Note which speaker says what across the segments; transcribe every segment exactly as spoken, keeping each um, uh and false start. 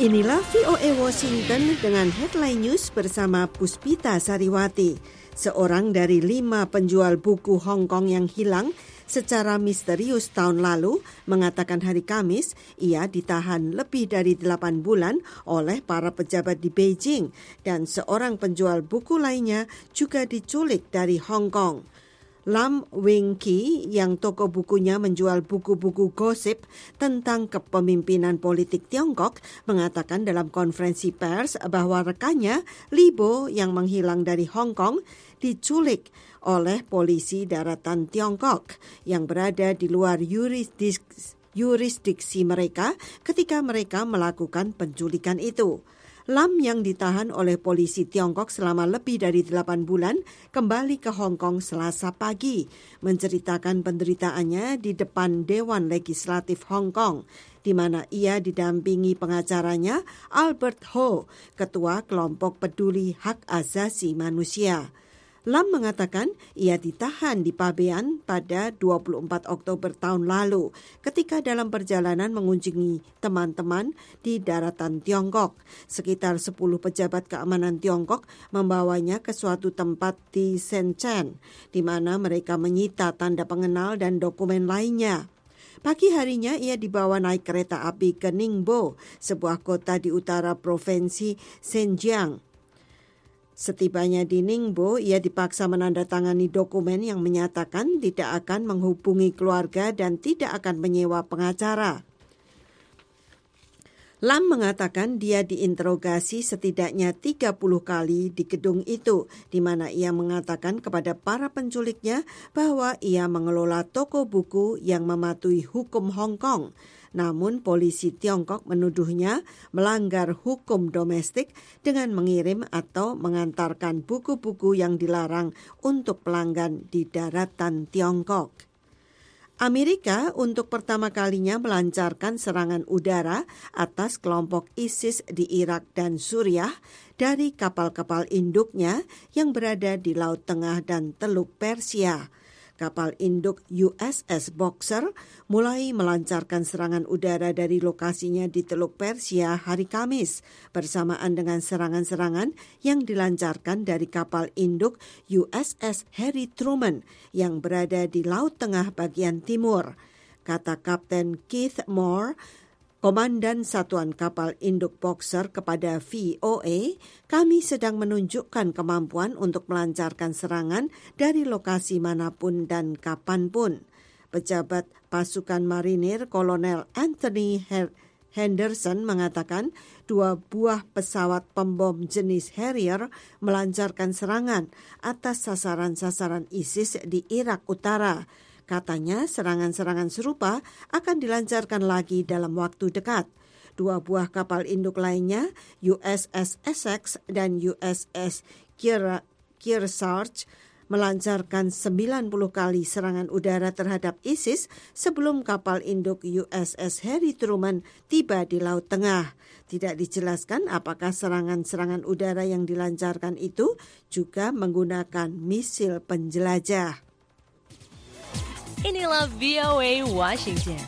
Speaker 1: Inilah V O A Washington dengan headline news bersama Puspita Sariwati. Seorang dari lima penjual buku Hong Kong yang hilang secara misterius tahun lalu mengatakan hari Kamis ia ditahan lebih dari delapan bulan oleh para pejabat di Beijing dan seorang penjual buku lainnya juga diculik dari Hong Kong. Lam Wing Ki yang toko bukunya menjual buku-buku gosip tentang kepemimpinan politik Tiongkok mengatakan dalam konferensi pers bahwa rekannya Li Bo yang menghilang dari Hong Kong diculik oleh polisi daratan Tiongkok yang berada di luar yurisdiksi, yurisdiksi mereka ketika mereka melakukan penculikan itu. Lam yang ditahan oleh polisi Tiongkok selama lebih dari delapan bulan kembali ke Hong Kong Selasa pagi, menceritakan penderitaannya di depan Dewan Legislatif Hong Kong, di mana ia didampingi pengacaranya Albert Ho, ketua kelompok peduli hak asasi manusia. Lam mengatakan ia ditahan di Pabean pada dua puluh empat Oktober tahun lalu ketika dalam perjalanan mengunjungi teman-teman di daratan Tiongkok. Sekitar sepuluh pejabat keamanan Tiongkok membawanya ke suatu tempat di Shenzhen, di mana mereka menyita tanda pengenal dan dokumen lainnya. Pagi harinya ia dibawa naik kereta api ke Ningbo, sebuah kota di utara provinsi Zhejiang. Setibanya di Ningbo, ia dipaksa menandatangani dokumen yang menyatakan tidak akan menghubungi keluarga dan tidak akan menyewa pengacara. Lam mengatakan dia diinterogasi setidaknya tiga puluh kali di gedung itu, di mana ia mengatakan kepada para penculiknya bahwa ia mengelola toko buku yang mematuhi hukum Hong Kong. Namun polisi Tiongkok menuduhnya melanggar hukum domestik dengan mengirim atau mengantarkan buku-buku yang dilarang untuk pelanggan di daratan Tiongkok. Amerika untuk pertama kalinya melancarkan serangan udara atas kelompok ISIS di Irak dan Suriah dari kapal-kapal induknya yang berada di Laut Tengah dan Teluk Persia. Kapal induk U S S Boxer mulai melancarkan serangan udara dari lokasinya di Teluk Persia hari Kamis bersamaan dengan serangan-serangan yang dilancarkan dari kapal induk U S S Harry Truman yang berada di Laut Tengah bagian timur. Kata Kapten Keith Moore, Komandan Satuan Kapal Induk Boxer kepada V O A, kami sedang menunjukkan kemampuan untuk melancarkan serangan dari lokasi manapun dan kapanpun. Pejabat pasukan marinir Kolonel Anthony Henderson mengatakan dua buah pesawat pembom jenis Harrier melancarkan serangan atas sasaran-sasaran ISIS di Irak Utara. Katanya serangan-serangan serupa akan dilancarkan lagi dalam waktu dekat. Dua buah kapal induk lainnya, U S S Essex dan U S S Kearsarge, melancarkan sembilan puluh kali serangan udara terhadap ISIS sebelum kapal induk U S S Harry Truman tiba di Laut Tengah. Tidak dijelaskan apakah serangan-serangan udara yang dilancarkan itu juga menggunakan misil penjelajah.
Speaker 2: Inilah V O A Washington.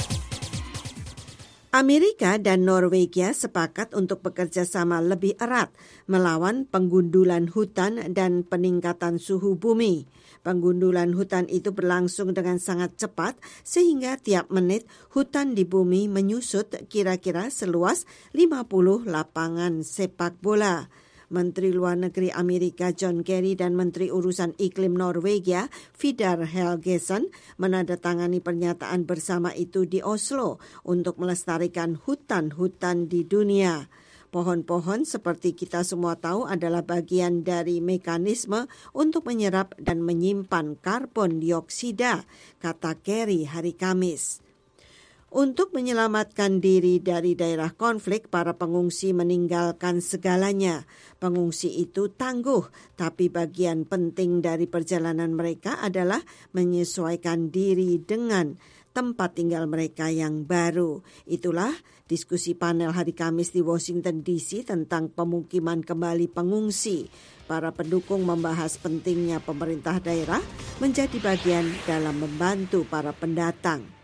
Speaker 1: Amerika dan Norwegia sepakat untuk bekerja sama lebih erat melawan penggundulan hutan dan peningkatan suhu bumi. Penggundulan hutan itu berlangsung dengan sangat cepat sehingga tiap menit hutan di bumi menyusut kira-kira seluas lima puluh lapangan sepak bola. Menteri Luar Negeri Amerika John Kerry dan Menteri Urusan Iklim Norwegia Vidar Helgesen menandatangani pernyataan bersama itu di Oslo untuk melestarikan hutan-hutan di dunia. Pohon-pohon seperti kita semua tahu adalah bagian dari mekanisme untuk menyerap dan menyimpan karbon dioksida, kata Kerry hari Kamis. Untuk menyelamatkan diri dari daerah konflik, para pengungsi meninggalkan segalanya. Pengungsi itu tangguh, tapi bagian penting dari perjalanan mereka adalah menyesuaikan diri dengan tempat tinggal mereka yang baru. Itulah diskusi panel hari Kamis di Washington D C tentang pemukiman kembali pengungsi. Para pendukung membahas pentingnya pemerintah daerah menjadi bagian dalam membantu para pendatang.